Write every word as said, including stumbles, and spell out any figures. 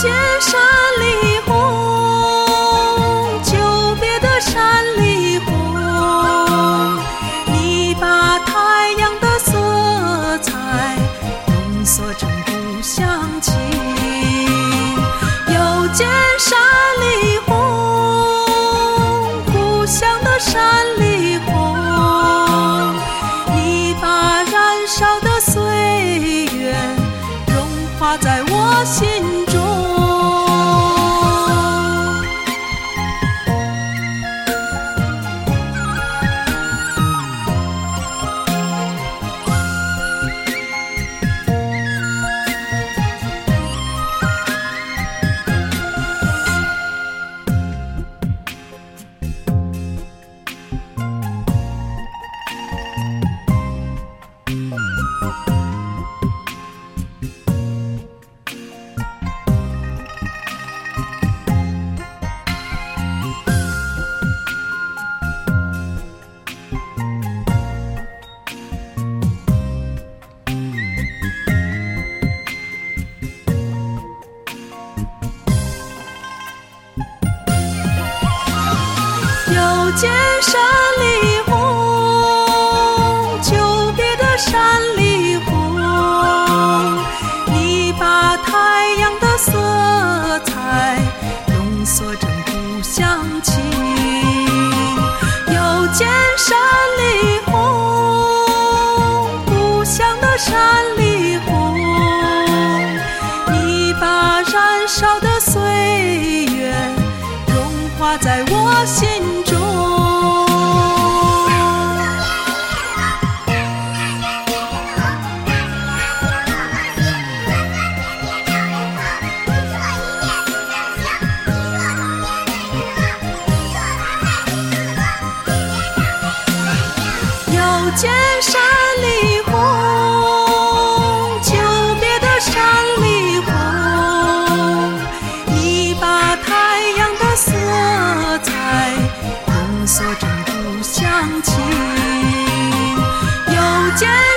见山里红，久别的山里红，你把太阳的色彩浓缩成故乡情。又见山里红，故乡的山里红，你把燃烧的岁月融化在我心中。又见山里红，久别的山里红，你把太阳的色彩浓缩成故乡情。又见山里红，故乡的山里红，你把燃烧的岁月融化在我心中。又见山里红，久别的山里红，你把太阳的色彩浓缩成故乡情。又见